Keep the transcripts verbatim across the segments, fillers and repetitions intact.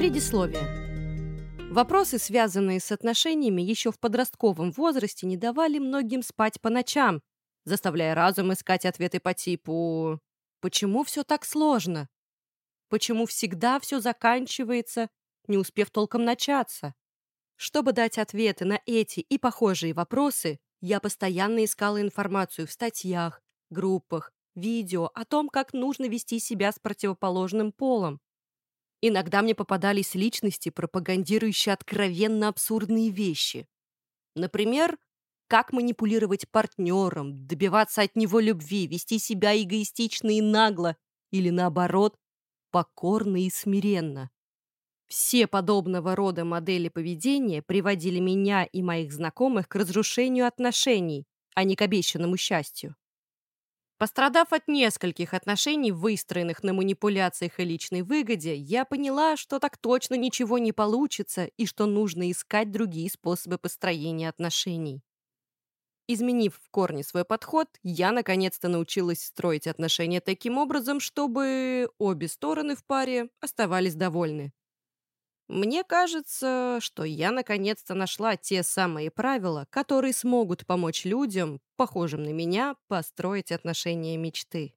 Предисловие. Вопросы, связанные с отношениями еще в подростковом возрасте, не давали многим спать по ночам, заставляя разум искать ответы по типу «Почему все так сложно? Почему всегда все заканчивается, не успев толком начаться?» Чтобы дать ответы на эти и похожие вопросы, я постоянно искала информацию в статьях, группах, видео о том, как нужно вести себя с противоположным полом. Иногда мне попадались личности, пропагандирующие откровенно абсурдные вещи. Например, как манипулировать партнером, добиваться от него любви, вести себя эгоистично и нагло, или наоборот, покорно и смиренно. Все подобного рода модели поведения приводили меня и моих знакомых к разрушению отношений, а не к обещанному счастью. Пострадав от нескольких отношений, выстроенных на манипуляциях и личной выгоде, я поняла, что так точно ничего не получится и что нужно искать другие способы построения отношений. Изменив в корне свой подход, я наконец-то научилась строить отношения таким образом, чтобы обе стороны в паре оставались довольны. Мне кажется, что я наконец-то нашла те самые правила, которые смогут помочь людям, похожим на меня, построить отношения мечты.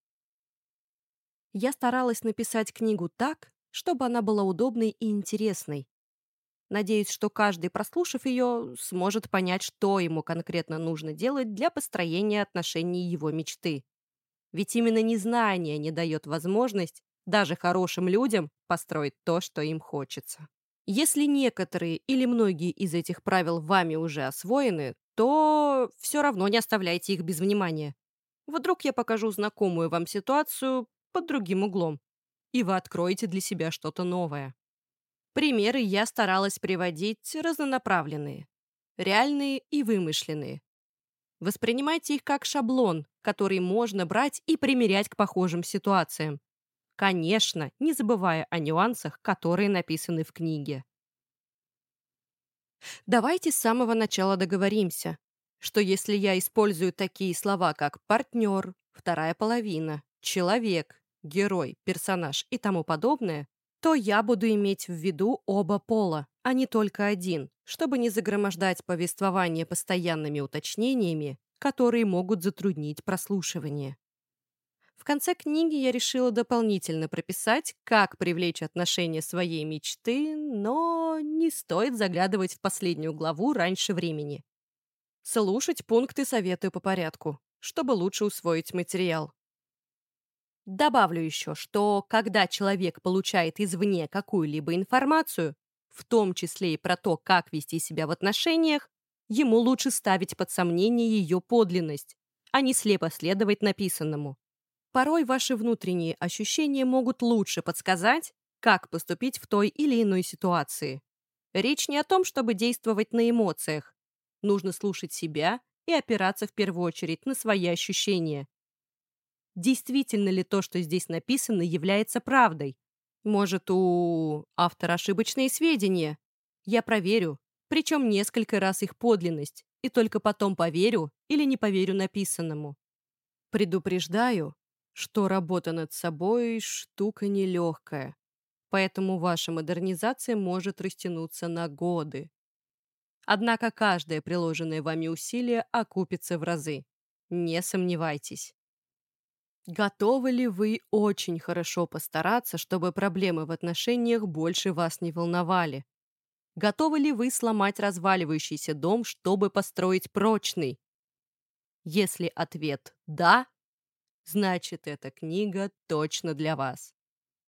Я старалась написать книгу так, чтобы она была удобной и интересной. Надеюсь, что каждый, прослушав ее, сможет понять, что ему конкретно нужно делать для построения отношений его мечты. Ведь именно незнание не дает возможность даже хорошим людям построить то, что им хочется. Если некоторые или многие из этих правил вами уже освоены, то все равно не оставляйте их без внимания. Вдруг я покажу знакомую вам ситуацию под другим углом, и вы откроете для себя что-то новое. Примеры я старалась приводить разнонаправленные, реальные и вымышленные. Воспринимайте их как шаблон, который можно брать и примерять к похожим ситуациям. Конечно, не забывая о нюансах, которые написаны в книге. Давайте с самого начала договоримся, что если я использую такие слова, как партнер, вторая половина, человек, герой, персонаж и тому подобное, то я буду иметь в виду оба пола, а не только один, чтобы не загромождать повествование постоянными уточнениями, которые могут затруднить прослушивание. В конце книги я решила дополнительно прописать, как привлечь отношения своей мечты, но не стоит заглядывать в последнюю главу раньше времени. Слушать пункты советую по порядку, чтобы лучше усвоить материал. Добавлю еще, что когда человек получает извне какую-либо информацию, в том числе и про то, как вести себя в отношениях, ему лучше ставить под сомнение ее подлинность, а не слепо следовать написанному. Порой ваши внутренние ощущения могут лучше подсказать, как поступить в той или иной ситуации. Речь не о том, чтобы действовать на эмоциях. Нужно слушать себя и опираться в первую очередь на свои ощущения. Действительно ли то, что здесь написано, является правдой? Может, у автора ошибочные сведения? Я проверю, причем несколько раз их подлинность, и только потом поверю или не поверю написанному. Предупреждаю, что работа над собой – штука нелегкая, поэтому ваша модернизация может растянуться на годы. Однако каждое приложенное вами усилие окупится в разы. Не сомневайтесь. Готовы ли вы очень хорошо постараться, чтобы проблемы в отношениях больше вас не волновали? Готовы ли вы сломать разваливающийся дом, чтобы построить прочный? Если ответ «да», значит, эта книга точно для вас.